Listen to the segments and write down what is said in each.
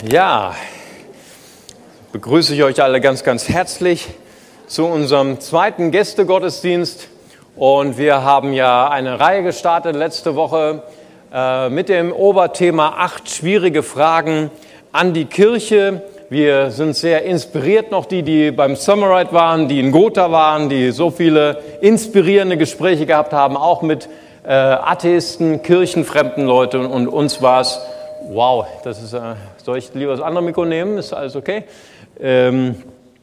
Ja, begrüße ich euch alle ganz, ganz herzlich zu unserem zweiten Gästegottesdienst. Und wir haben ja eine Reihe gestartet letzte Woche mit dem Oberthema 8 schwierige Fragen an die Kirche. Wir sind sehr inspiriert noch, die beim Summerite waren, die in Gotha waren, die so viele inspirierende Gespräche gehabt haben, auch mit Atheisten, kirchenfremden Leuten. Und uns war es, wow, das ist, soll ich lieber das andere Mikro nehmen? Ist alles okay? Und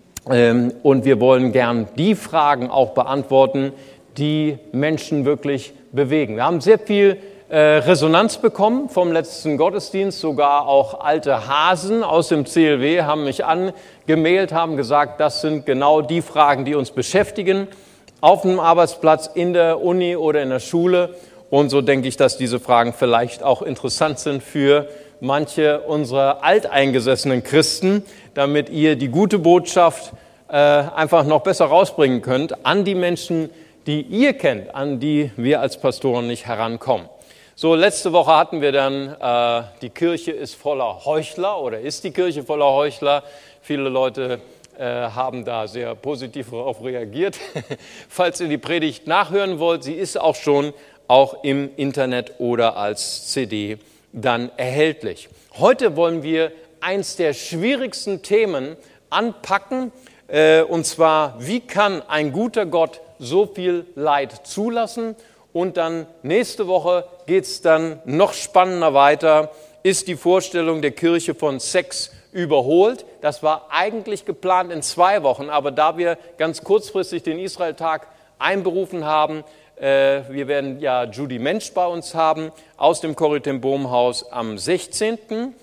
wir wollen gern die Fragen auch beantworten, die Menschen wirklich bewegen. Wir haben sehr viel Resonanz bekommen vom letzten Gottesdienst, sogar auch alte Hasen aus dem CLW haben mich angemeldet, haben gesagt, das sind genau die Fragen, die uns beschäftigen, auf dem Arbeitsplatz, in der Uni oder in der Schule. Und so denke ich, dass diese Fragen vielleicht auch interessant sind für manche unserer alteingesessenen Christen, damit ihr die gute Botschaft einfach noch besser rausbringen könnt an die Menschen, die ihr kennt, an die wir als Pastoren nicht herankommen. So, letzte Woche hatten wir dann, die Kirche ist voller Heuchler oder ist die Kirche voller Heuchler. Viele Leute haben da sehr positiv darauf reagiert. Falls ihr die Predigt nachhören wollt, sie ist auch schon auch im Internet oder als CD dann erhältlich. Heute wollen wir eins der schwierigsten Themen anpacken, und zwar, wie kann ein guter Gott so viel Leid zulassen? Und dann nächste Woche geht es dann noch spannender weiter, ist die Vorstellung der Kirche von Sex überholt. Das war eigentlich geplant in 2 Wochen, aber da wir ganz kurzfristig den Israel-Tag einberufen haben, wir werden ja Judy Mensch bei uns haben aus dem Corrie ten Boom Haus am 16.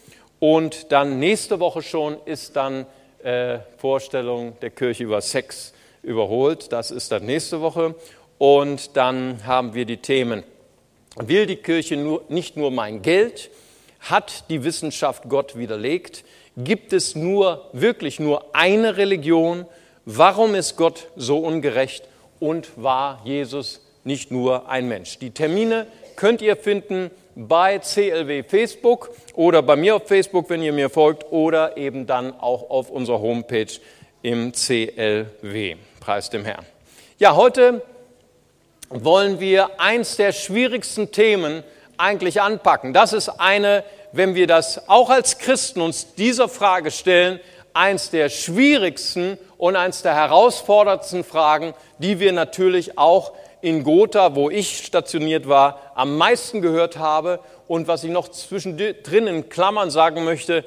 Und dann nächste Woche schon ist dann Vorstellung der Kirche über Sex überholt. Das ist dann nächste Woche. Und dann haben wir die Themen, will die Kirche nicht nur mein Geld? Hat die Wissenschaft Gott widerlegt? Gibt es wirklich nur eine Religion? Warum ist Gott so ungerecht? Und war Jesus nicht nur ein Mensch? Die Termine könnt ihr finden bei CLW Facebook oder bei mir auf Facebook, wenn ihr mir folgt, oder eben dann auch auf unserer Homepage im CLW. Preis dem Herrn. Ja, heute wollen wir eins der schwierigsten Themen eigentlich anpacken. Das ist wenn wir das auch als Christen uns dieser Frage stellen, eins der schwierigsten und eins der herausforderndsten Fragen, die wir natürlich auch in Gotha, wo ich stationiert war, am meisten gehört habe. Und was ich noch zwischendrin in Klammern sagen möchte,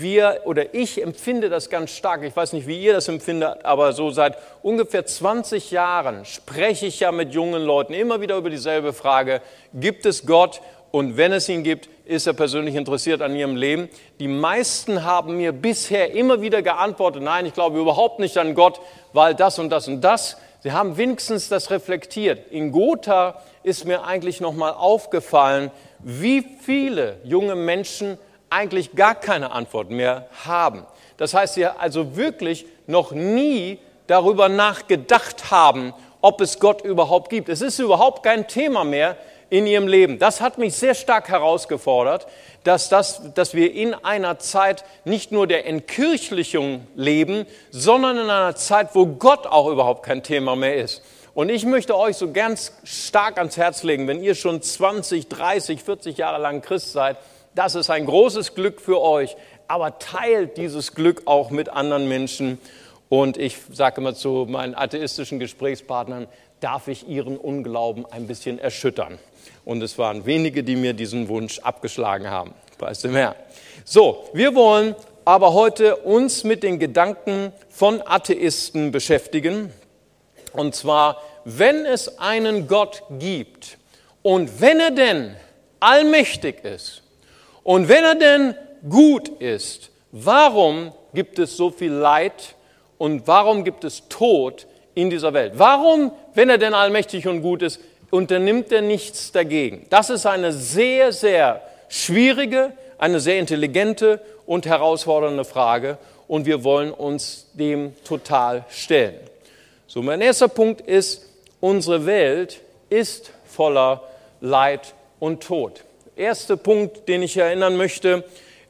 ich empfinde das ganz stark, ich weiß nicht, wie ihr das empfindet, aber so seit ungefähr 20 Jahren spreche ich ja mit jungen Leuten immer wieder über dieselbe Frage, gibt es Gott? Und wenn es ihn gibt, ist er persönlich interessiert an ihrem Leben. Die meisten haben mir bisher immer wieder geantwortet, nein, ich glaube überhaupt nicht an Gott, weil das und das und das. Sie haben wenigstens das reflektiert. In Gotha ist mir eigentlich nochmal aufgefallen, wie viele junge Menschen eigentlich gar keine Antwort mehr haben. Das heißt, sie also wirklich noch nie darüber nachgedacht haben, ob es Gott überhaupt gibt. Es ist überhaupt kein Thema mehr in ihrem Leben. Das hat mich sehr stark herausgefordert, dass wir in einer Zeit nicht nur der Entkirchlichung leben, sondern in einer Zeit, wo Gott auch überhaupt kein Thema mehr ist. Und ich möchte euch so ganz stark ans Herz legen, wenn ihr schon 20, 30, 40 Jahre lang Christ seid, das ist ein großes Glück für euch, aber teilt dieses Glück auch mit anderen Menschen. Und ich sage immer zu meinen atheistischen Gesprächspartnern, darf ich ihren Unglauben ein bisschen erschüttern. Und es waren wenige, die mir diesen Wunsch abgeschlagen haben. Preis dem Herrn. So, wir wollen aber heute uns mit den Gedanken von Atheisten beschäftigen. Und zwar, wenn es einen Gott gibt und wenn er denn allmächtig ist und wenn er denn gut ist, warum gibt es so viel Leid und warum gibt es Tod in dieser Welt? Warum, wenn er denn allmächtig und gut ist, unternimmt er nichts dagegen? Das ist eine sehr, sehr schwierige, eine sehr intelligente und herausfordernde Frage und wir wollen uns dem total stellen. So, mein erster Punkt ist, unsere Welt ist voller Leid und Tod. Erster Punkt, den ich erinnern möchte,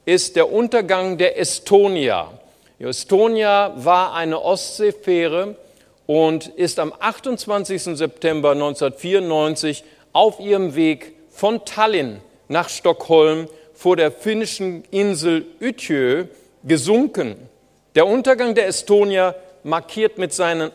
ist der Untergang der Estonia. Die Estonia war eine Ostseefähre und ist am 28. September 1994 auf ihrem Weg von Tallinn nach Stockholm vor der finnischen Insel Ytjö gesunken. Der Untergang der Estonia markiert mit seinen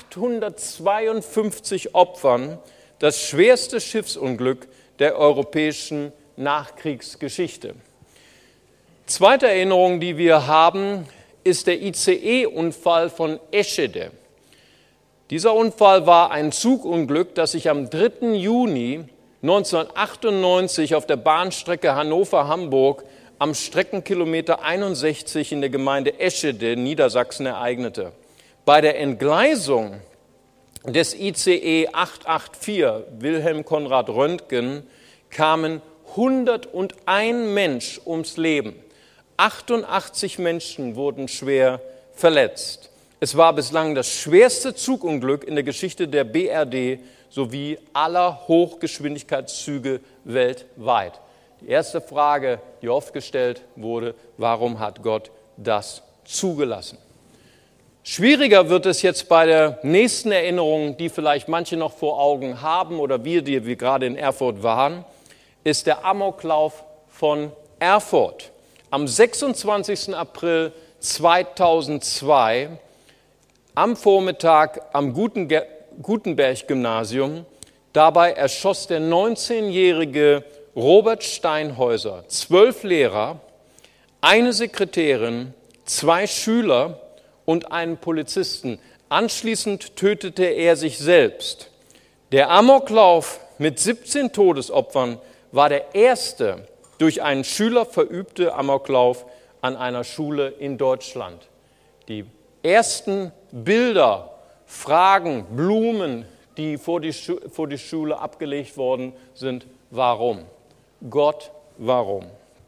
852 Opfern das schwerste Schiffsunglück der europäischen Nachkriegsgeschichte. Zweite Erinnerung, die wir haben, ist der ICE-Unfall von Eschede. Dieser Unfall war ein Zugunglück, das sich am 3. Juni 1998 auf der Bahnstrecke Hannover-Hamburg am Streckenkilometer 61 in der Gemeinde Eschede, Niedersachsen, ereignete. Bei der Entgleisung des ICE 884 Wilhelm Konrad Röntgen kamen 101 Menschen ums Leben. 88 Menschen wurden schwer verletzt. Es war bislang das schwerste Zugunglück in der Geschichte der BRD sowie aller Hochgeschwindigkeitszüge weltweit. Die erste Frage, die oft gestellt wurde: Warum hat Gott das zugelassen? Schwieriger wird es jetzt bei der nächsten Erinnerung, die vielleicht manche noch vor Augen haben oder wir, die wir gerade in Erfurt waren, ist der Amoklauf von Erfurt. Am 26. April 2002 am Vormittag am Gutenberg-Gymnasium. Dabei erschoss der 19-jährige Robert Steinhäuser 12 Lehrer, eine Sekretärin, 2 Schüler und einen Polizisten. Anschließend tötete er sich selbst. Der Amoklauf mit 17 Todesopfern war der erste durch einen Schüler verübte Amoklauf an einer Schule in Deutschland. Die ersten Bilder, Fragen, Blumen, die vor die Schule abgelegt worden sind: Warum? Gott, warum?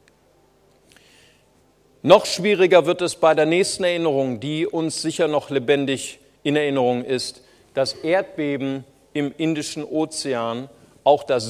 Noch schwieriger wird es bei der nächsten Erinnerung, die uns sicher noch lebendig in Erinnerung ist: das Erdbeben im Indischen Ozean, auch das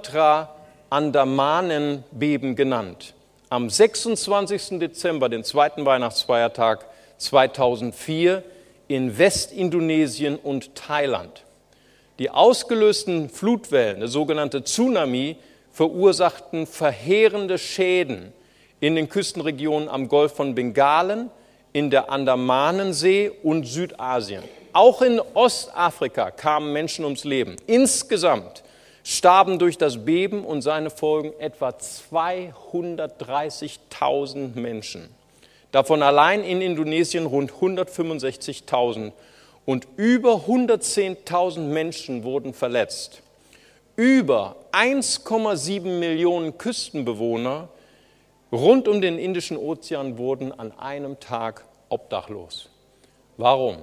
Sumatra-Andamanen-Beben genannt. Am 26. Dezember, den zweiten Weihnachtsfeiertag 2004, in Westindonesien und Thailand. Die ausgelösten Flutwellen, der sogenannte Tsunami, verursachten verheerende Schäden in den Küstenregionen am Golf von Bengalen, in der Andamanensee und Südasien. Auch in Ostafrika kamen Menschen ums Leben. Insgesamt starben durch das Beben und seine Folgen etwa 230.000 Menschen. Davon allein in Indonesien rund 165.000 und über 110.000 Menschen wurden verletzt. Über 1,7 Millionen Küstenbewohner rund um den Indischen Ozean wurden an einem Tag obdachlos. Warum?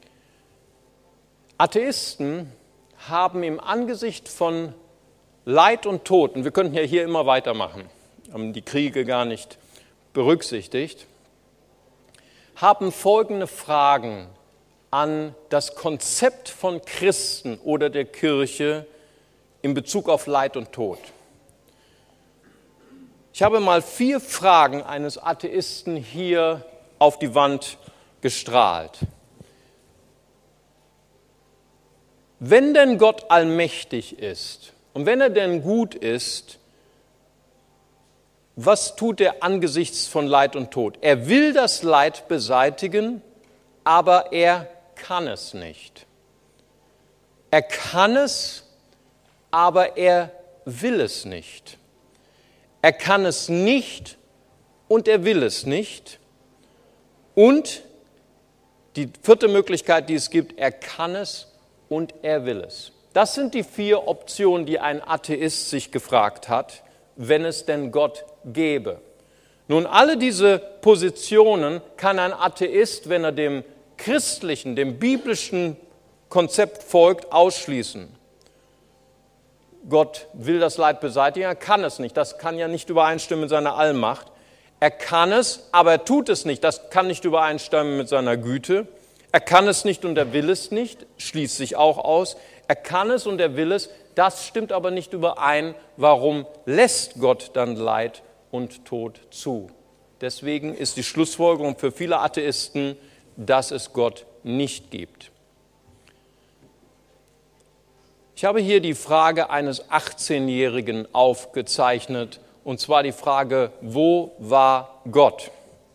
Atheisten haben im Angesicht von Leid und Tod, und wir könnten ja hier immer weitermachen, haben die Kriege gar nicht berücksichtigt, haben folgende Fragen an das Konzept von Christen oder der Kirche in Bezug auf Leid und Tod. Ich habe mal 4 Fragen eines Atheisten hier auf die Wand gestrahlt. Wenn denn Gott allmächtig ist und wenn er denn gut ist, was tut er angesichts von Leid und Tod? Er will das Leid beseitigen, aber er kann es nicht. Er kann es, aber er will es nicht. Er kann es nicht und er will es nicht. Und die 4. Möglichkeit, die es gibt: er kann es und er will es. Das sind die 4 Optionen, die ein Atheist sich gefragt hat, wenn es denn Gott gäbe. Nun, alle diese Positionen kann ein Atheist, wenn er dem christlichen, dem biblischen Konzept folgt, ausschließen. Gott will das Leid beseitigen, er kann es nicht. Das kann ja nicht übereinstimmen mit seiner Allmacht. Er kann es, aber er tut es nicht. Das kann nicht übereinstimmen mit seiner Güte. Er kann es nicht und er will es nicht, schließt sich auch aus. Er kann es und er will es, das stimmt aber nicht überein. Warum lässt Gott dann Leid und Tod zu? Deswegen ist die Schlussfolgerung für viele Atheisten, dass es Gott nicht gibt. Ich habe hier die Frage eines 18-Jährigen aufgezeichnet, und zwar die Frage, wo war Gott?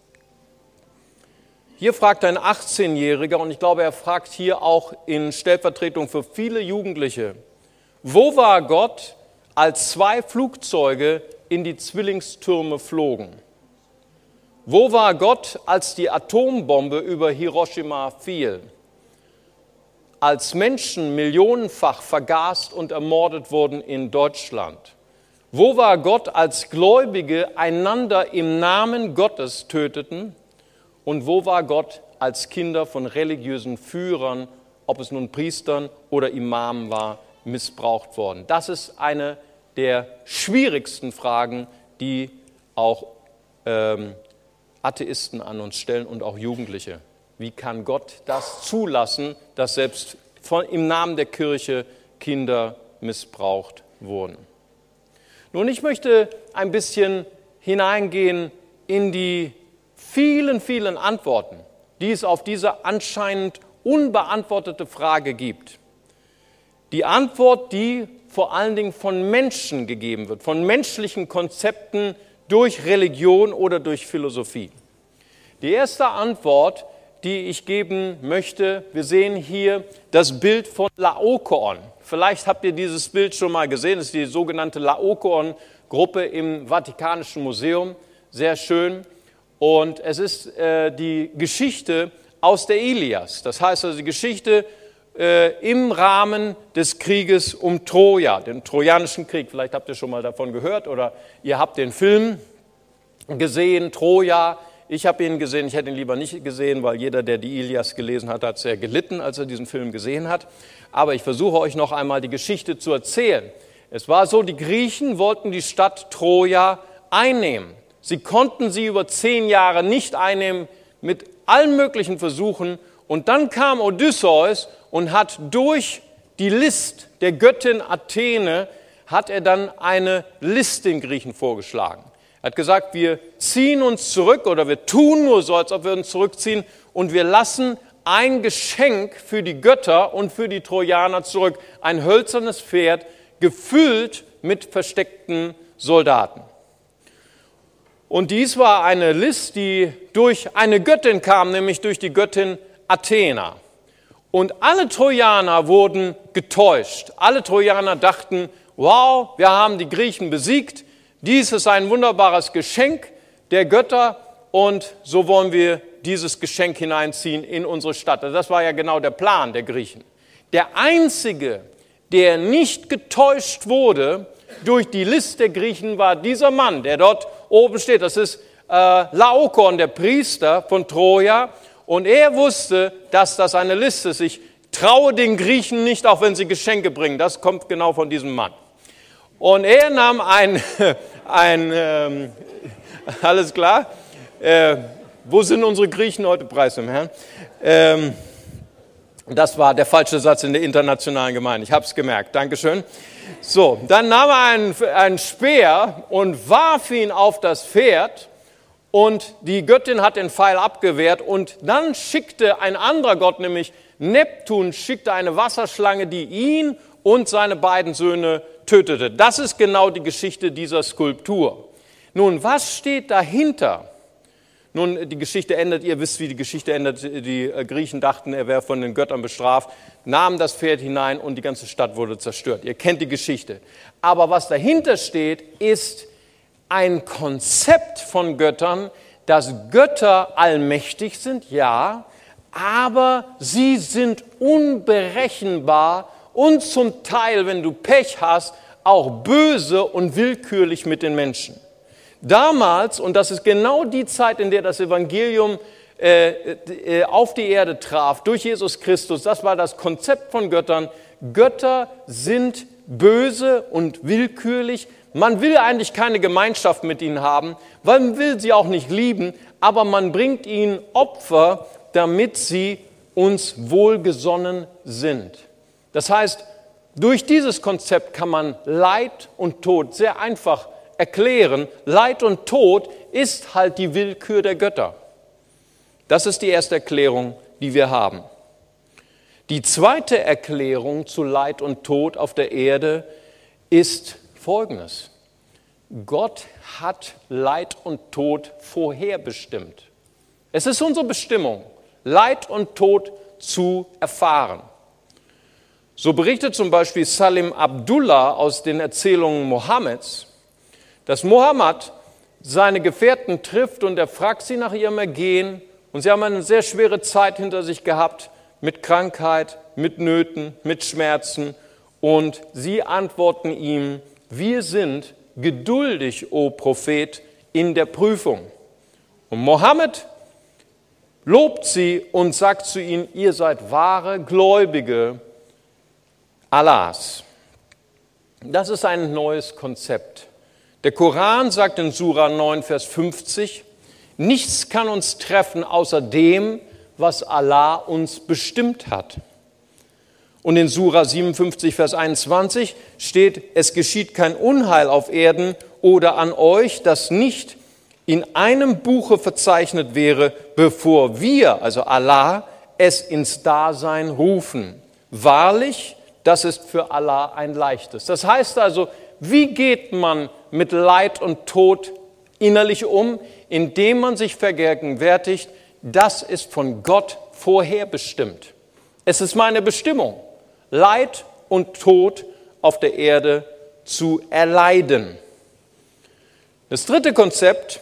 Hier fragt ein 18-Jähriger, und ich glaube, er fragt hier auch in Stellvertretung für viele Jugendliche, wo war Gott, als 2 Flugzeuge in die Zwillingstürme flogen? Wo war Gott, als die Atombombe über Hiroshima fiel? Als Menschen millionenfach vergast und ermordet wurden in Deutschland? Wo war Gott, als Gläubige einander im Namen Gottes töteten? Und wo war Gott, als Kinder von religiösen Führern, ob es nun Priestern oder Imamen war, missbraucht worden? Das ist eine der schwierigsten Fragen, die auch Atheisten an uns stellen und auch Jugendliche. Wie kann Gott das zulassen, dass selbst im Namen der Kirche Kinder missbraucht wurden? Nun, ich möchte ein bisschen hineingehen in die vielen, vielen Antworten, die es auf diese anscheinend unbeantwortete Frage gibt. Die Antwort, die vor allen Dingen von Menschen gegeben wird, von menschlichen Konzepten durch Religion oder durch Philosophie. Die erste Antwort, die ich geben möchte, wir sehen hier das Bild von Laokoon. Vielleicht habt ihr dieses Bild schon mal gesehen, das ist die sogenannte Laokoon-Gruppe im Vatikanischen Museum, sehr schön. Und es ist die Geschichte aus der Ilias, das heißt also die Geschichte im Rahmen des Krieges um Troja, den Trojanischen Krieg. Vielleicht habt ihr schon mal davon gehört oder ihr habt den Film gesehen, Troja. Ich habe ihn gesehen, ich hätte ihn lieber nicht gesehen, weil jeder, der die Ilias gelesen hat, hat sehr gelitten, als er diesen Film gesehen hat. Aber ich versuche euch noch einmal die Geschichte zu erzählen. Es war so, die Griechen wollten die Stadt Troja einnehmen. Sie konnten sie über 10 Jahre nicht einnehmen mit allen möglichen Versuchen. Und dann kam Odysseus und hat durch die List der Göttin Athene, hat er dann eine List den Griechen vorgeschlagen. Er hat gesagt, wir ziehen uns zurück oder wir tun nur so, als ob wir uns zurückziehen und wir lassen ein Geschenk für die Götter und für die Trojaner zurück. Ein hölzernes Pferd, gefüllt mit versteckten Soldaten. Und dies war eine List, die durch eine Göttin kam, nämlich durch die Göttin Athena. Und alle Trojaner wurden getäuscht. Alle Trojaner dachten, wow, wir haben die Griechen besiegt. Dies ist ein wunderbares Geschenk der Götter und so wollen wir dieses Geschenk hineinziehen in unsere Stadt. Also das war ja genau der Plan der Griechen. Der Einzige, der nicht getäuscht wurde durch die List der Griechen, war dieser Mann, der dort oben steht. Das ist Laokoon, der Priester von Troja. Und er wusste, dass das eine List ist. Ich traue den Griechen nicht, auch wenn sie Geschenke bringen. Das kommt genau von diesem Mann. Und er nahm alles klar? Wo sind unsere Griechen heute, preis dem Herrn? Das war der falsche Satz in der internationalen Gemeinde. Ich habe es gemerkt. Dankeschön. So, dann nahm er einen Speer und warf ihn auf das Pferd. Und die Göttin hat den Pfeil abgewehrt. Und dann schickte ein anderer Gott, nämlich Neptun, schickte eine Wasserschlange, die ihn und seine beiden Söhne tötete. Das ist genau die Geschichte dieser Skulptur. Nun, was steht dahinter? Nun, die Geschichte endet, ihr wisst, wie die Geschichte endet. Die Griechen dachten, er wäre von den Göttern bestraft, nahmen das Pferd hinein und die ganze Stadt wurde zerstört. Ihr kennt die Geschichte. Aber was dahinter steht, ist ein Konzept von Göttern, dass Götter allmächtig sind, ja, aber sie sind unberechenbar und zum Teil, wenn du Pech hast, auch böse und willkürlich mit den Menschen. Damals, und das ist genau die Zeit, in der das Evangelium auf die Erde traf, durch Jesus Christus, das war das Konzept von Göttern. Götter sind böse und willkürlich. Man will eigentlich keine Gemeinschaft mit ihnen haben, weil man will sie auch nicht lieben, aber man bringt ihnen Opfer, damit sie uns wohlgesonnen sind. Das heißt, durch dieses Konzept kann man Leid und Tod sehr einfach erklären, Leid und Tod ist halt die Willkür der Götter. Das ist die erste Erklärung, die wir haben. Die zweite Erklärung zu Leid und Tod auf der Erde ist Folgendes. Gott hat Leid und Tod vorherbestimmt. Es ist unsere Bestimmung, Leid und Tod zu erfahren. So berichtet zum Beispiel Salim Abdullah aus den Erzählungen Mohammeds, dass Mohammed seine Gefährten trifft und er fragt sie nach ihrem Ergehen. Und sie haben eine sehr schwere Zeit hinter sich gehabt, mit Krankheit, mit Nöten, mit Schmerzen. Und sie antworten ihm, wir sind geduldig, o Prophet, in der Prüfung. Und Mohammed lobt sie und sagt zu ihnen, ihr seid wahre Gläubige Allahs. Das ist ein neues Konzept. Der Koran sagt in Sura 9, Vers 50, nichts kann uns treffen außer dem, was Allah uns bestimmt hat. Und in Sura 57, Vers 21 steht, es geschieht kein Unheil auf Erden oder an euch, das nicht in einem Buche verzeichnet wäre, bevor wir, also Allah, es ins Dasein rufen. Wahrlich, das ist für Allah ein leichtes. Das heißt also, wie geht man mit Leid und Tod innerlich um, indem man sich vergegenwärtigt, das ist von Gott vorherbestimmt. Es ist meine Bestimmung, Leid und Tod auf der Erde zu erleiden. Das dritte Konzept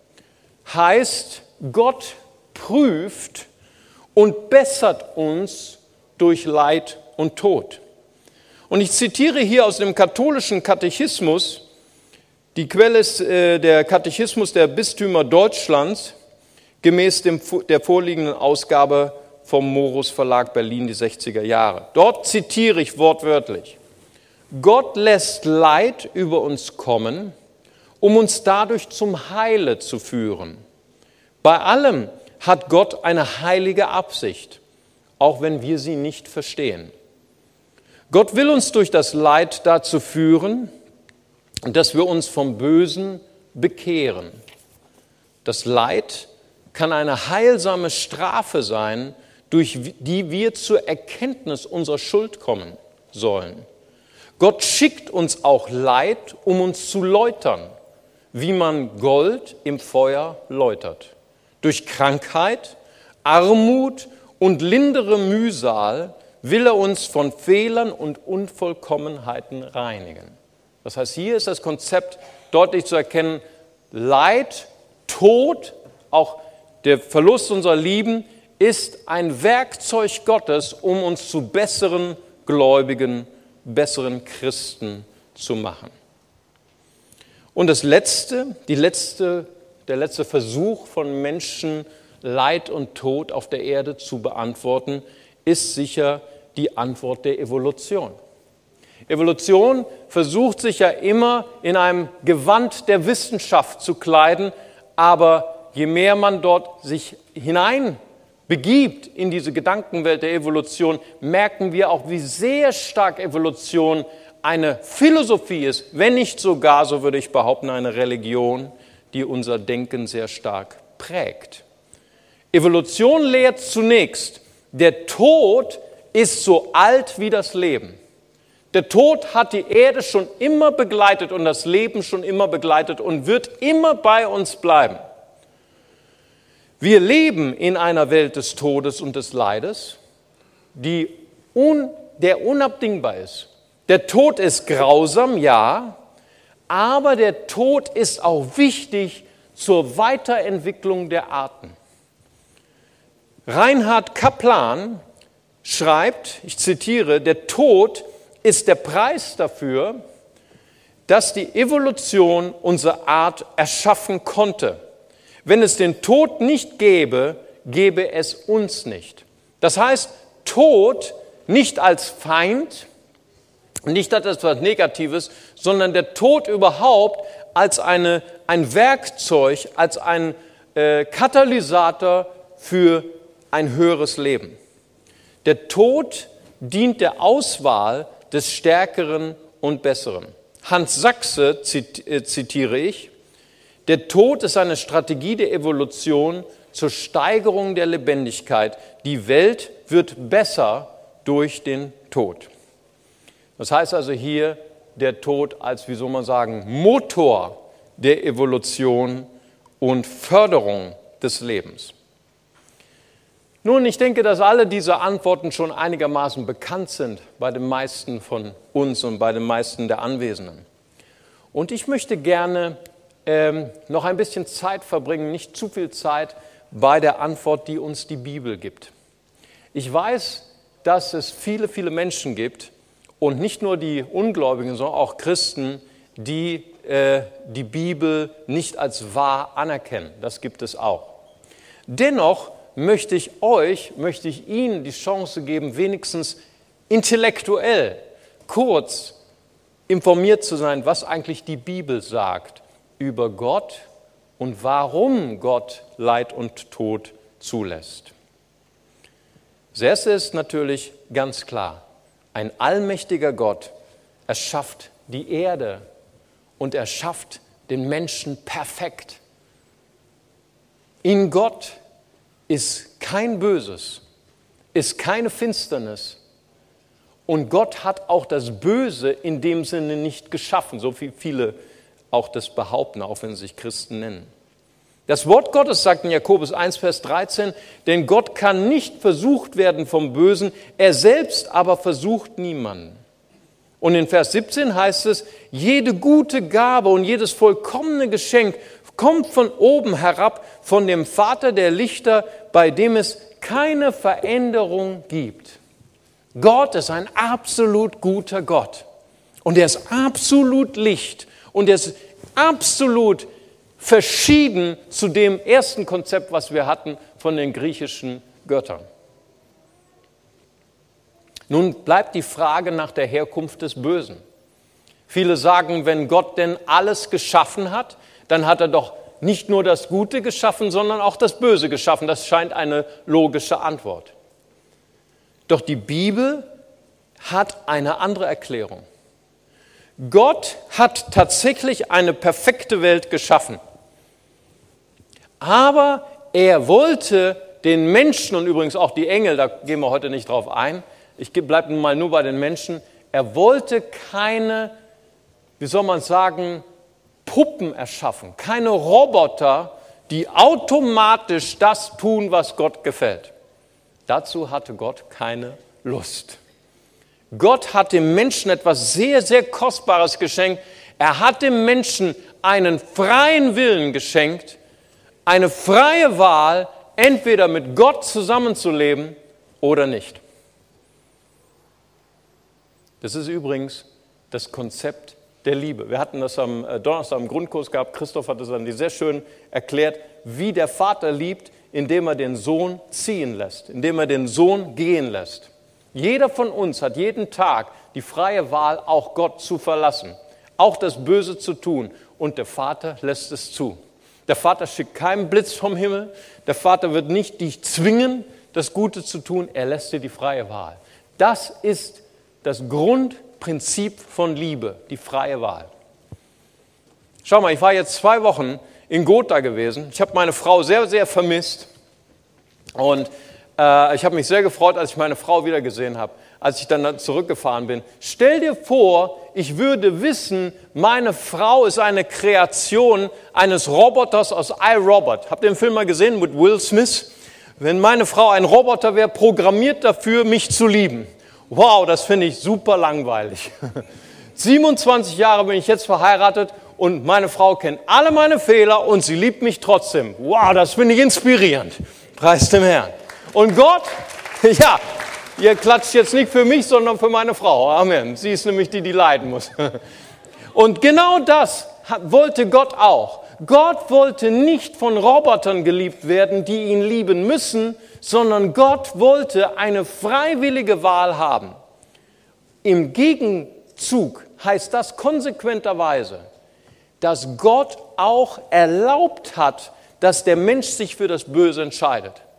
heißt, Gott prüft und bessert uns durch Leid und Tod. Und ich zitiere hier aus dem katholischen Katechismus, die Quelle ist der Katechismus der Bistümer Deutschlands, gemäß der vorliegenden Ausgabe vom Morus Verlag Berlin, die 60er Jahre. Dort zitiere ich wortwörtlich, Gott lässt Leid über uns kommen, um uns dadurch zum Heile zu führen. Bei allem hat Gott eine heilige Absicht, auch wenn wir sie nicht verstehen. Gott will uns durch das Leid dazu führen, dass wir uns vom Bösen bekehren. Das Leid kann eine heilsame Strafe sein, durch die wir zur Erkenntnis unserer Schuld kommen sollen. Gott schickt uns auch Leid, um uns zu läutern, wie man Gold im Feuer läutert. Durch Krankheit, Armut und lindere Mühsal will er uns von Fehlern und Unvollkommenheiten reinigen. Das heißt, hier ist das Konzept deutlich zu erkennen, Leid, Tod, auch der Verlust unserer Lieben, ist ein Werkzeug Gottes, um uns zu besseren Gläubigen, besseren Christen zu machen. Und der letzte Versuch von Menschen, Leid und Tod auf der Erde zu beantworten, ist sicher die Antwort der Evolution. Evolution versucht sich ja immer in einem Gewand der Wissenschaft zu kleiden, aber je mehr man dort sich hineinbegibt in diese Gedankenwelt der Evolution, merken wir auch, wie sehr stark Evolution eine Philosophie ist, wenn nicht sogar, so würde ich behaupten, eine Religion, die unser Denken sehr stark prägt. Evolution lehrt zunächst, der Tod ist so alt wie das Leben. Der Tod hat die Erde schon immer begleitet und das Leben schon immer begleitet und wird immer bei uns bleiben. Wir leben in einer Welt des Todes und des Leides, der unabdingbar ist. Der Tod ist grausam, ja, aber der Tod ist auch wichtig zur Weiterentwicklung der Arten. Reinhard Kaplan schreibt, ich zitiere, der Tod ist der Preis dafür, dass die Evolution unsere Art erschaffen konnte. Wenn es den Tod nicht gäbe, gäbe es uns nicht. Das heißt, Tod nicht als Feind, nicht als etwas Negatives, sondern der Tod überhaupt als ein Werkzeug, als ein Katalysator für ein höheres Leben. Der Tod dient der Auswahl des Stärkeren und Besseren. Hans Sachse zitiere ich: Der Tod ist eine Strategie der Evolution zur Steigerung der Lebendigkeit. Die Welt wird besser durch den Tod. Das heißt also hier der Tod als, wie soll man sagen, Motor der Evolution und Förderung des Lebens. Nun, ich denke, dass alle diese Antworten schon einigermaßen bekannt sind bei den meisten von uns und bei den meisten der Anwesenden. Und ich möchte gerne noch ein bisschen Zeit verbringen, nicht zu viel Zeit, bei der Antwort, die uns die Bibel gibt. Ich weiß, dass es viele, viele Menschen gibt und nicht nur die Ungläubigen, sondern auch Christen, die die Bibel nicht als wahr anerkennen. Das gibt es auch. Dennoch möchte ich Ihnen die Chance geben, wenigstens intellektuell kurz informiert zu sein, was eigentlich die Bibel sagt über Gott und warum Gott Leid und Tod zulässt. Das Erste ist natürlich ganz klar: Ein allmächtiger Gott erschafft die Erde und er schafft den Menschen perfekt. In Gott ist kein Böses, ist keine Finsternis. Und Gott hat auch das Böse in dem Sinne nicht geschaffen, so wie viele auch das behaupten, auch wenn sie sich Christen nennen. Das Wort Gottes sagt in Jakobus 1, Vers 13, denn Gott kann nicht versucht werden vom Bösen, er selbst aber versucht niemanden. Und in Vers 17 heißt es, jede gute Gabe und jedes vollkommene Geschenk kommt von oben herab, von dem Vater der Lichter, bei dem es keine Veränderung gibt. Gott ist ein absolut guter Gott und er ist absolut Licht und er ist absolut verschieden zu dem ersten Konzept, was wir hatten von den griechischen Göttern. Nun bleibt die Frage nach der Herkunft des Bösen. Viele sagen, wenn Gott denn alles geschaffen hat, dann hat er doch nicht nur das Gute geschaffen, sondern auch das Böse geschaffen. Das scheint eine logische Antwort. Doch die Bibel hat eine andere Erklärung. Gott hat tatsächlich eine perfekte Welt geschaffen. Aber er wollte den Menschen und übrigens auch die Engel, da gehen wir heute nicht drauf ein, ich bleibe mal nur bei den Menschen, er wollte keine, wie soll man sagen, Puppen erschaffen, keine Roboter, die automatisch das tun, was Gott gefällt. Dazu hatte Gott keine Lust. Gott hat dem Menschen etwas sehr, sehr Kostbares geschenkt. Er hat dem Menschen einen freien Willen geschenkt, eine freie Wahl, entweder mit Gott zusammenzuleben oder nicht. Das ist übrigens das Konzept der Liebe. Wir hatten das am Donnerstag im Grundkurs gehabt. Christoph hat es dann sehr schön erklärt, wie der Vater liebt, indem er den Sohn ziehen lässt, indem er den Sohn gehen lässt. Jeder von uns hat jeden Tag die freie Wahl, auch Gott zu verlassen, auch das Böse zu tun. Und der Vater lässt es zu. Der Vater schickt keinen Blitz vom Himmel. Der Vater wird nicht dich zwingen, das Gute zu tun. Er lässt dir die freie Wahl. Das ist das Grundprinzip von Liebe, die freie Wahl. Schau mal, ich war jetzt 2 Wochen in Gotha gewesen. Ich habe meine Frau sehr, sehr vermisst. Und ich habe mich sehr gefreut, als ich meine Frau wiedergesehen habe, als ich dann zurückgefahren bin. Stell dir vor, ich würde wissen, meine Frau ist eine Kreation eines Roboters aus iRobot. Habt ihr den Film mal gesehen mit Will Smith? Wenn meine Frau ein Roboter wäre, programmiert dafür, mich zu lieben. Wow, das finde ich super langweilig. 27 Jahre bin ich jetzt verheiratet und meine Frau kennt alle meine Fehler und sie liebt mich trotzdem. Wow, das finde ich inspirierend. Preis dem Herrn. Und Gott, ja, ihr klatscht jetzt nicht für mich, sondern für meine Frau. Amen. Sie ist nämlich die, die leiden muss. Und genau das wollte Gott auch. Gott wollte nicht von Robotern geliebt werden, die ihn lieben müssen, sondern Gott wollte eine freiwillige Wahl haben. Im Gegenzug heißt das konsequenterweise, dass Gott auch erlaubt hat, dass der Mensch sich für das Böse entscheidet.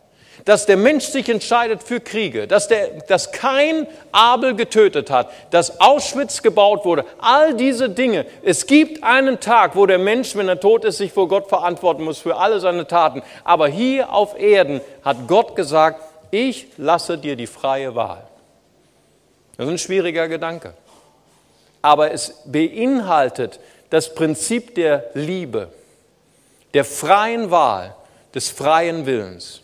dass der Mensch sich entscheidet für Kriege, dass Kain Abel getötet hat, dass Auschwitz gebaut wurde, all diese Dinge. Es gibt einen Tag, wo der Mensch, wenn er tot ist, sich vor Gott verantworten muss für alle seine Taten. Aber hier auf Erden hat Gott gesagt, ich lasse dir die freie Wahl. Das ist ein schwieriger Gedanke. Aber es beinhaltet das Prinzip der Liebe, der freien Wahl, des freien Willens.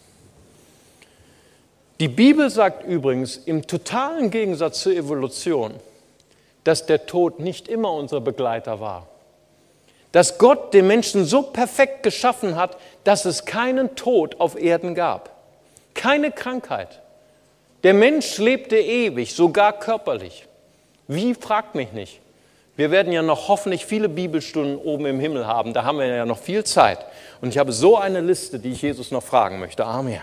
Die Bibel sagt übrigens im totalen Gegensatz zur Evolution, dass der Tod nicht immer unser Begleiter war. Dass Gott den Menschen so perfekt geschaffen hat, dass es keinen Tod auf Erden gab. Keine Krankheit. Der Mensch lebte ewig, sogar körperlich. Wie, fragt mich nicht. Wir werden ja noch hoffentlich viele Bibelstunden oben im Himmel haben. Da haben wir ja noch viel Zeit. Und ich habe so eine Liste, die ich Jesus noch fragen möchte. Amen.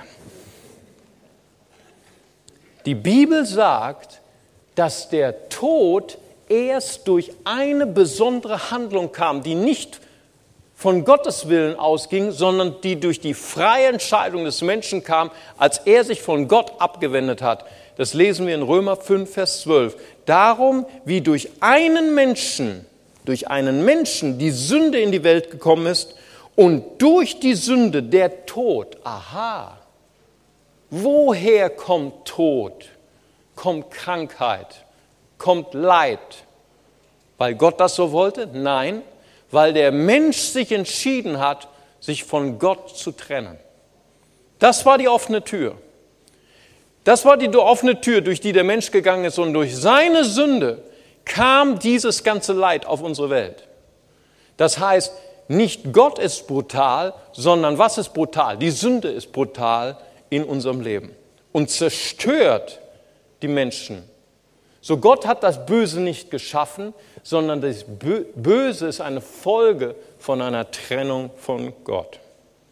Die Bibel sagt, dass der Tod erst durch eine besondere Handlung kam, die nicht von Gottes Willen ausging, sondern die durch die freie Entscheidung des Menschen kam, als er sich von Gott abgewendet hat. Das lesen wir in Römer 5, Vers 12. Darum, wie durch einen Menschen die Sünde in die Welt gekommen ist und durch die Sünde der Tod. Aha. Woher kommt Tod? Kommt Krankheit? Kommt Leid? Weil Gott das so wollte? Nein, weil der Mensch sich entschieden hat, sich von Gott zu trennen. Das war die offene Tür. Das war die offene Tür, durch die der Mensch gegangen ist, und durch seine Sünde kam dieses ganze Leid auf unsere Welt. Das heißt, nicht Gott ist brutal, sondern was ist brutal? Die Sünde ist brutal in unserem Leben und zerstört die Menschen. So, Gott hat das Böse nicht geschaffen, sondern das Böse ist eine Folge von einer Trennung von Gott.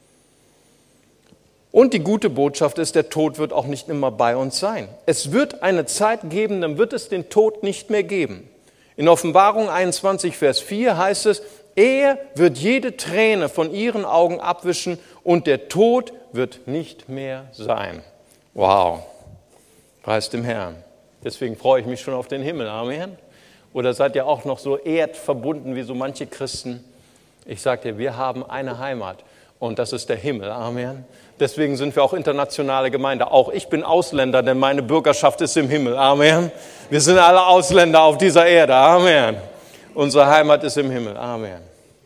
Und die gute Botschaft ist, der Tod wird auch nicht immer bei uns sein. Es wird eine Zeit geben, dann wird es den Tod nicht mehr geben. In Offenbarung 21, Vers 4 heißt es, er wird jede Träne von ihren Augen abwischen und der Tod wird nicht mehr sein. Wow, preis dem Herrn. Deswegen freue ich mich schon auf den Himmel. Amen. Oder seid ihr auch noch so erdverbunden wie so manche Christen? Ich sage dir, wir haben eine Heimat und das ist der Himmel. Amen. Deswegen sind wir auch internationale Gemeinde. Auch ich bin Ausländer, denn meine Bürgerschaft ist im Himmel. Amen. Wir sind alle Ausländer auf dieser Erde. Amen. Unsere Heimat ist im Himmel. Amen.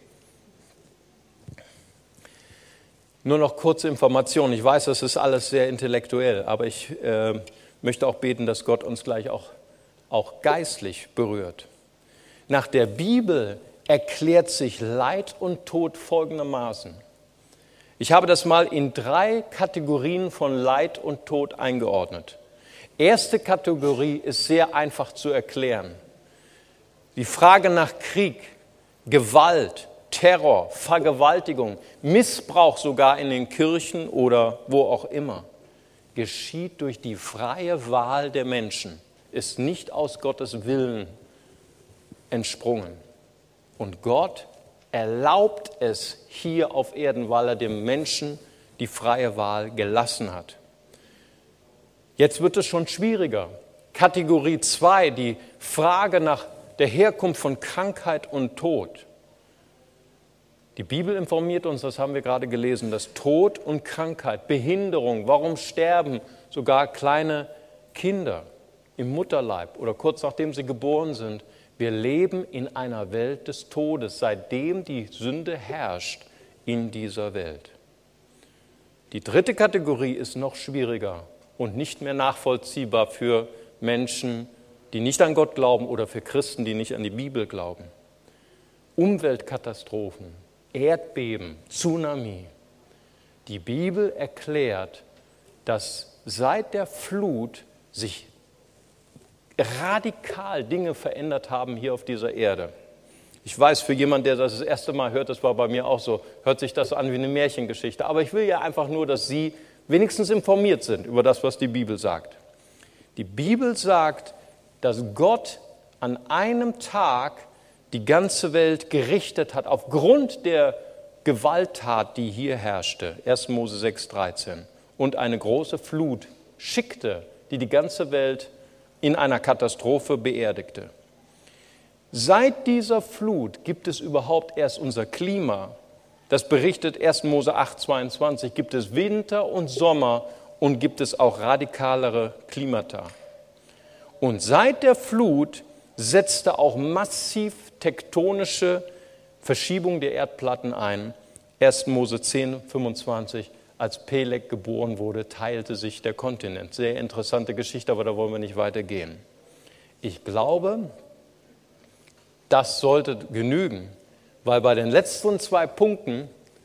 Nur noch kurze Informationen. Ich weiß, das ist alles sehr intellektuell, aber ich möchte auch beten, dass Gott uns gleich auch geistlich berührt. Nach der Bibel erklärt sich Leid und Tod folgendermaßen. Ich habe das mal in 3 Kategorien von Leid und Tod eingeordnet. Erste Kategorie ist sehr einfach zu erklären. Die Frage nach Krieg, Gewalt, Terror, Vergewaltigung, Missbrauch sogar in den Kirchen oder wo auch immer, geschieht durch die freie Wahl der Menschen, ist nicht aus Gottes Willen entsprungen. Und Gott erlaubt es hier auf Erden, weil er dem Menschen die freie Wahl gelassen hat. Jetzt wird es schon schwieriger. Kategorie 2, die Frage nach der Herkunft von Krankheit und Tod. Die Bibel informiert uns, das haben wir gerade gelesen, dass Tod und Krankheit, Behinderung, warum sterben sogar kleine Kinder im Mutterleib oder kurz nachdem sie geboren sind. Wir leben in einer Welt des Todes, seitdem die Sünde herrscht in dieser Welt. Die 3. Kategorie ist noch schwieriger und nicht mehr nachvollziehbar für Menschen, die nicht an Gott glauben oder für Christen, die nicht an die Bibel glauben. Umweltkatastrophen, Erdbeben, Tsunami. Die Bibel erklärt, dass seit der Flut sich radikal Dinge verändert haben hier auf dieser Erde. Ich weiß, für jemanden, der das erste Mal hört, das war bei mir auch so, hört sich das an wie eine Märchengeschichte. Aber ich will ja einfach nur, dass Sie wenigstens informiert sind über das, was die Bibel sagt. Die Bibel sagt, dass Gott an einem Tag die ganze Welt gerichtet hat, aufgrund der Gewalttat, die hier herrschte. 1. Mose 6,13. und eine große Flut schickte, die die ganze Welt in einer Katastrophe beerdigte. Seit dieser Flut gibt es überhaupt erst unser Klima. Das berichtet 1. Mose 8,22, gibt es Winter und Sommer und gibt es auch radikalere Klimata. Und seit der Flut setzte auch massiv tektonische Verschiebung der Erdplatten ein. 1. Mose 10,25, als Peleg geboren wurde, teilte sich der Kontinent. Sehr interessante Geschichte, aber da wollen wir nicht weitergehen. Ich glaube, das sollte genügen, weil bei den letzten 2 Punkten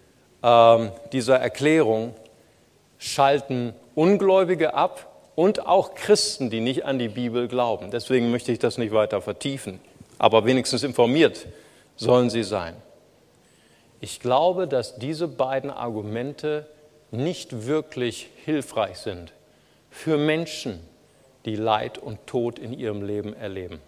dieser Erklärung schalten Ungläubige ab und auch Christen, die nicht an die Bibel glauben. Deswegen möchte ich das nicht weiter vertiefen, aber wenigstens informiert sollen sie sein. Ich glaube, dass diese beiden Argumente nicht wirklich hilfreich sind für Menschen, die Leid und Tod in ihrem Leben erleben.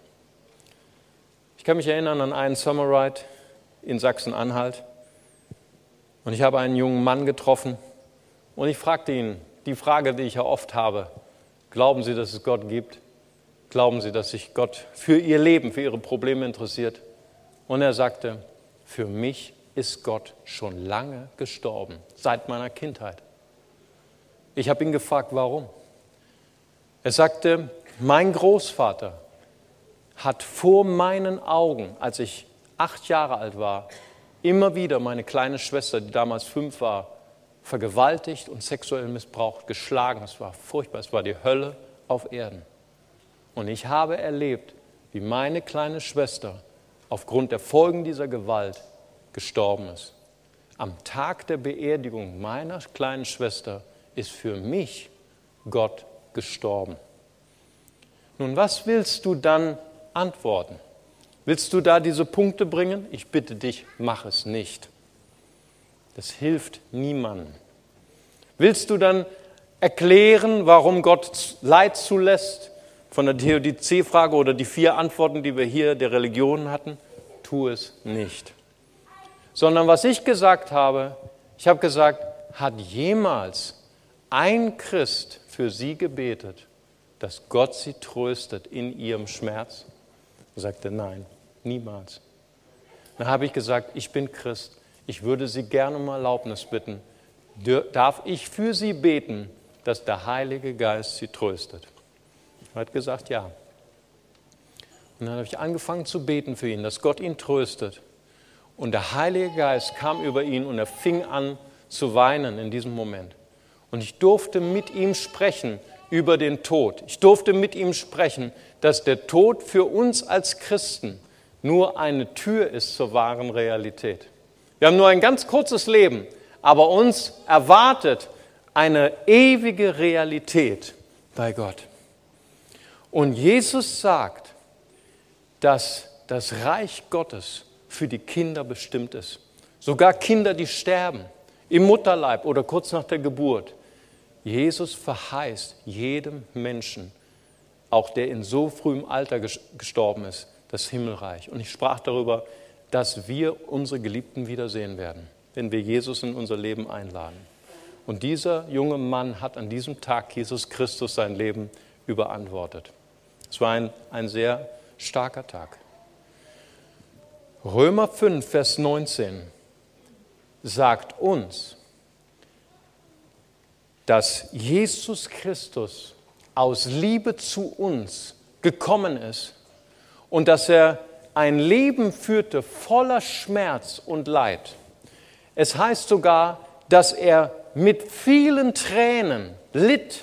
Ich kann mich erinnern an einen Summer Ride in Sachsen-Anhalt und ich habe einen jungen Mann getroffen und ich fragte ihn die Frage, die ich ja oft habe: Glauben Sie, dass es Gott gibt? Glauben Sie, dass sich Gott für Ihr Leben, für Ihre Probleme interessiert? Und er sagte: Für mich ist Gott schon lange gestorben, seit meiner Kindheit. Ich habe ihn gefragt, warum? Er sagte, mein Großvater hat vor meinen Augen, als ich 8 Jahre alt war, immer wieder meine kleine Schwester, die damals 5 war, vergewaltigt und sexuell missbraucht, geschlagen. Es war furchtbar, es war die Hölle auf Erden. Und ich habe erlebt, wie meine kleine Schwester aufgrund der Folgen dieser Gewalt gestorben ist. Am Tag der Beerdigung meiner kleinen Schwester ist für mich Gott gestorben. Nun, was willst du dann antworten? Willst du da diese Punkte bringen? Ich bitte dich, mach es nicht. Das hilft niemandem. Willst du dann erklären, warum Gott Leid zulässt? Von der Theodizee-Frage oder die 4 Antworten, die wir hier der Religion hatten? Tu es nicht. Sondern was ich gesagt habe, ich habe gesagt, hat jemals ein Christ für sie gebetet, dass Gott sie tröstet in ihrem Schmerz? Er sagte, nein, niemals. Dann habe ich gesagt, ich bin Christ, ich würde Sie gerne um Erlaubnis bitten. Darf ich für Sie beten, dass der Heilige Geist Sie tröstet? Er hat gesagt, ja. Und dann habe ich angefangen zu beten für ihn, dass Gott ihn tröstet. Und der Heilige Geist kam über ihn und er fing an zu weinen in diesem Moment. Und ich durfte mit ihm sprechen über den Tod. Ich durfte mit ihm sprechen, dass der Tod für uns als Christen nur eine Tür ist zur wahren Realität. Wir haben nur ein ganz kurzes Leben, aber uns erwartet eine ewige Realität bei Gott. Und Jesus sagt, dass das Reich Gottes für die Kinder bestimmt ist. Sogar Kinder, die sterben, im Mutterleib oder kurz nach der Geburt. Jesus verheißt jedem Menschen, auch der in so frühem Alter gestorben ist, das Himmelreich. Und ich sprach darüber, dass wir unsere Geliebten wiedersehen werden, wenn wir Jesus in unser Leben einladen. Und dieser junge Mann hat an diesem Tag Jesus Christus sein Leben überantwortet. Es war ein sehr starker Tag. Römer 5, Vers 19 sagt uns, dass Jesus Christus aus Liebe zu uns gekommen ist und dass er ein Leben führte voller Schmerz und Leid. Es heißt sogar, dass er mit vielen Tränen litt.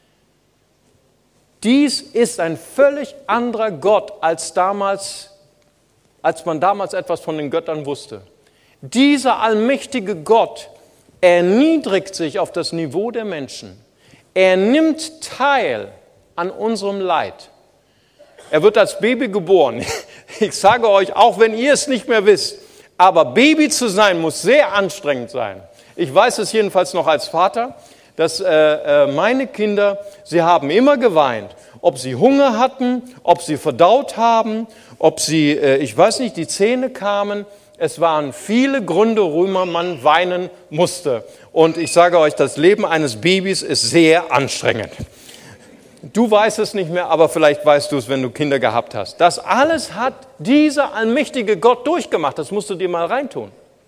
Dies ist ein völlig anderer Gott, als man damals etwas von den Göttern wusste. Dieser allmächtige Gott erniedrigt sich auf das Niveau der Menschen. Er nimmt teil an unserem Leid. Er wird als Baby geboren. Ich sage euch, auch wenn ihr es nicht mehr wisst, aber Baby zu sein muss sehr anstrengend sein. Ich weiß es jedenfalls noch als Vater, dass meine Kinder, sie haben immer geweint. Ob sie Hunger hatten, ob sie verdaut haben, ob sie, ich weiß nicht, die Zähne kamen. es waren viele Gründe, worüber man weinen musste. Und ich sage euch, das Leben eines Babys ist sehr anstrengend. Du weißt es nicht mehr, aber vielleicht weißt du es, wenn du Kinder gehabt hast. Das alles hat dieser allmächtige Gott durchgemacht. Das musst du dir mal reintun.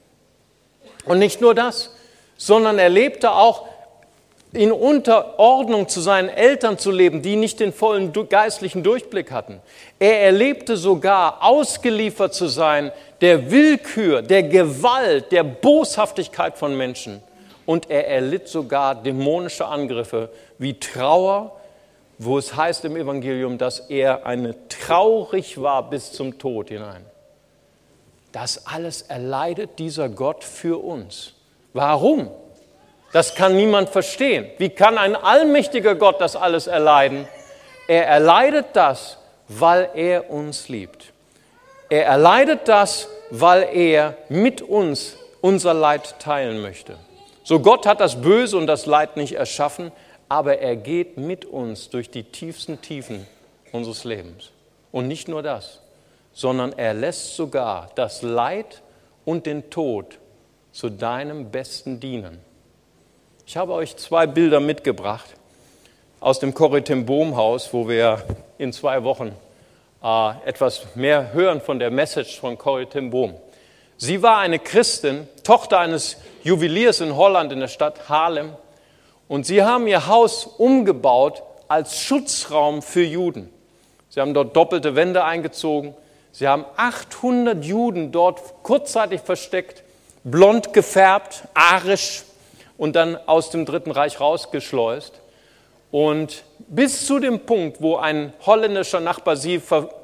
Und nicht nur das, sondern er lebte auch in Unterordnung zu seinen Eltern zu leben, die nicht den vollen geistlichen Durchblick hatten. Er erlebte sogar, ausgeliefert zu sein der Willkür, der Gewalt, der Boshaftigkeit von Menschen. Und er erlitt sogar dämonische Angriffe wie Trauer, wo es heißt im Evangelium, dass er traurig war bis zum Tod hinein. Das alles erleidet dieser Gott für uns. Warum? Das kann niemand verstehen. Wie kann ein allmächtiger Gott das alles erleiden? Er erleidet das, weil er uns liebt. Er erleidet das, weil er mit uns unser Leid teilen möchte. So, Gott hat das Böse und das Leid nicht erschaffen, aber er geht mit uns durch die tiefsten Tiefen unseres Lebens. Und nicht nur das, sondern er lässt sogar das Leid und den Tod zu deinem Besten dienen. Ich habe euch 2 Bilder mitgebracht aus dem Corrie ten Boom Haus, wo wir in 2 Wochen etwas mehr hören von der Message von Corrie ten Boom. Sie war eine Christin, Tochter eines Juweliers in Holland in der Stadt Haarlem, und sie haben ihr Haus umgebaut als Schutzraum für Juden. Sie haben dort doppelte Wände eingezogen, sie haben 800 Juden dort kurzzeitig versteckt, blond gefärbt, arisch, und dann aus dem Dritten Reich rausgeschleust. Und bis zu dem Punkt, wo ein holländischer Nachbar sie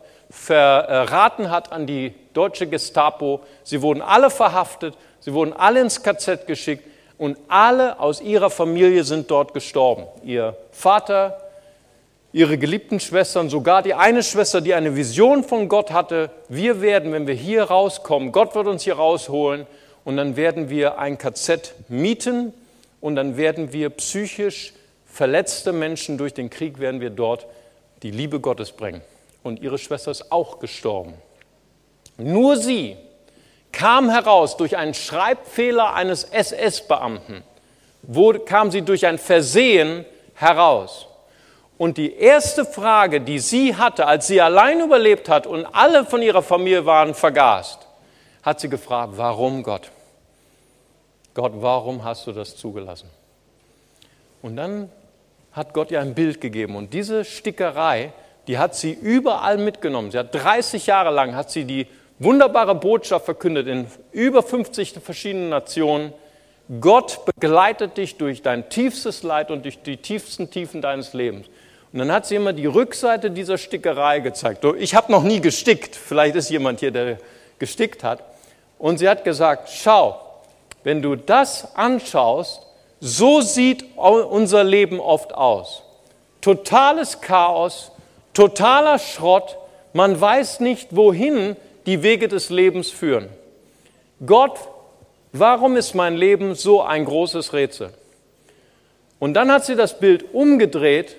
verraten hat an die deutsche Gestapo, sie wurden alle verhaftet, sie wurden alle ins KZ geschickt und alle aus ihrer Familie sind dort gestorben. Ihr Vater, ihre geliebten Schwestern, sogar die eine Schwester, die eine Vision von Gott hatte, wir werden, wenn wir hier rauskommen, Gott wird uns hier rausholen und dann werden wir ein KZ mieten und dann werden wir psychisch verletzte Menschen durch den Krieg, werden wir dort die Liebe Gottes bringen. Und ihre Schwester ist auch gestorben. Nur sie kam heraus durch einen Schreibfehler eines SS-Beamten, kam sie durch ein Versehen heraus. Und die erste Frage, die sie hatte, als sie allein überlebt hat und alle von ihrer Familie waren vergast, hat sie gefragt, warum Gott? Gott, warum hast du das zugelassen? Und dann hat Gott ihr ein Bild gegeben. Und diese Stickerei, die hat sie überall mitgenommen. Sie hat 30 Jahre lang hat sie die wunderbare Botschaft verkündet in über 50 verschiedenen Nationen. Gott begleitet dich durch dein tiefstes Leid und durch die tiefsten Tiefen deines Lebens. Und dann hat sie immer die Rückseite dieser Stickerei gezeigt. Ich habe noch nie gestickt. Vielleicht ist jemand hier, der gestickt hat. Und sie hat gesagt, schau, wenn du das anschaust, so sieht unser Leben oft aus. Totales Chaos, totaler Schrott, man weiß nicht, wohin die Wege des Lebens führen. Gott, warum ist mein Leben so ein großes Rätsel? Und dann hat sie das Bild umgedreht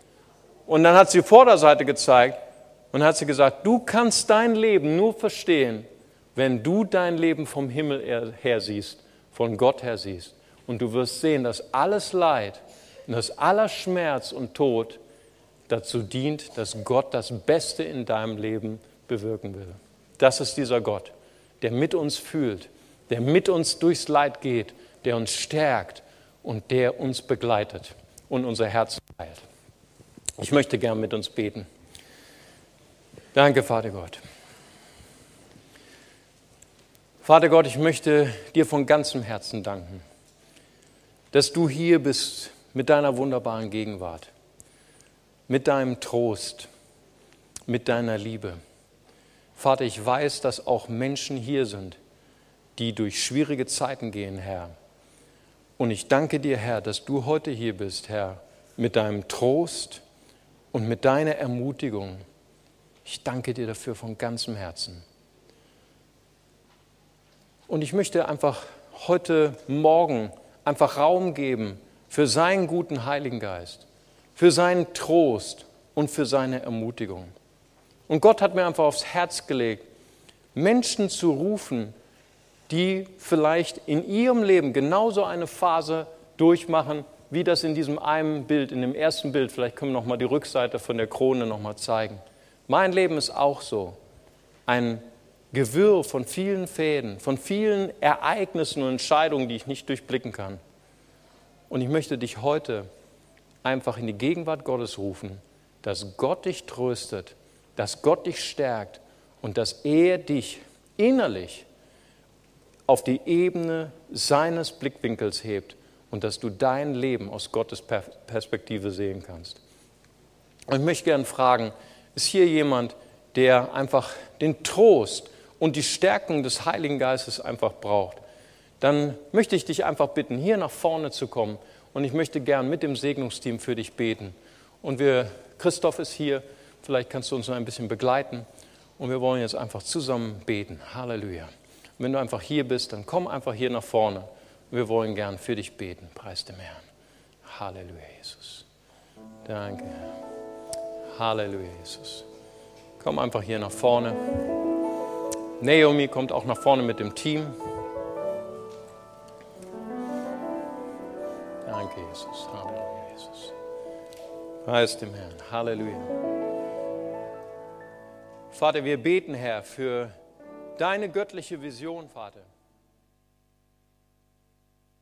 und dann hat sie Vorderseite gezeigt und hat sie gesagt, du kannst dein Leben nur verstehen, wenn du dein Leben vom Himmel her siehst, von Gott her siehst. Und du wirst sehen, dass alles Leid und dass aller Schmerz und Tod dazu dient, dass Gott das Beste in deinem Leben bewirken will. Das ist dieser Gott, der mit uns fühlt, der mit uns durchs Leid geht, der uns stärkt und der uns begleitet und unser Herz heilt. Ich möchte gern mit uns beten. Danke, Vater Gott. Vater Gott, ich möchte dir von ganzem Herzen danken, dass du hier bist mit deiner wunderbaren Gegenwart, mit deinem Trost, mit deiner Liebe. Vater, ich weiß, dass auch Menschen hier sind, die durch schwierige Zeiten gehen, Herr. Und ich danke dir, Herr, dass du heute hier bist, Herr, mit deinem Trost und mit deiner Ermutigung. Ich danke dir dafür von ganzem Herzen. Und ich möchte einfach heute Morgen einfach Raum geben für seinen guten Heiligen Geist, für seinen Trost und für seine Ermutigung. Und Gott hat mir einfach aufs Herz gelegt, Menschen zu rufen, die vielleicht in ihrem Leben genauso eine Phase durchmachen, wie das in diesem einen Bild, in dem ersten Bild, vielleicht können wir noch mal die Rückseite von der Krone noch mal zeigen. Mein Leben ist auch so, ein Gewirr von vielen Fäden, von vielen Ereignissen und Entscheidungen, die ich nicht durchblicken kann. Und ich möchte dich heute einfach in die Gegenwart Gottes rufen, dass Gott dich tröstet, dass Gott dich stärkt und dass er dich innerlich auf die Ebene seines Blickwinkels hebt und dass du dein Leben aus Gottes Perspektive sehen kannst. Und ich möchte gerne fragen, ist hier jemand, der einfach den Trost und die Stärkung des Heiligen Geistes einfach braucht? Dann möchte ich dich einfach bitten, hier nach vorne zu kommen und ich möchte gern mit dem Segnungsteam für dich beten. Und Christoph ist hier, vielleicht kannst du uns noch ein bisschen begleiten und wir wollen jetzt einfach zusammen beten. Halleluja. Und wenn du einfach hier bist, dann komm einfach hier nach vorne. Wir wollen gern für dich beten. Preis dem Herrn. Halleluja, Jesus. Danke, Herr. Halleluja, Jesus. Komm einfach hier nach vorne. Naomi kommt auch nach vorne mit dem Team. Danke, Jesus. Halleluja, Jesus. Preis dem Herrn. Halleluja. Vater, wir beten, Herr, für deine göttliche Vision, Vater.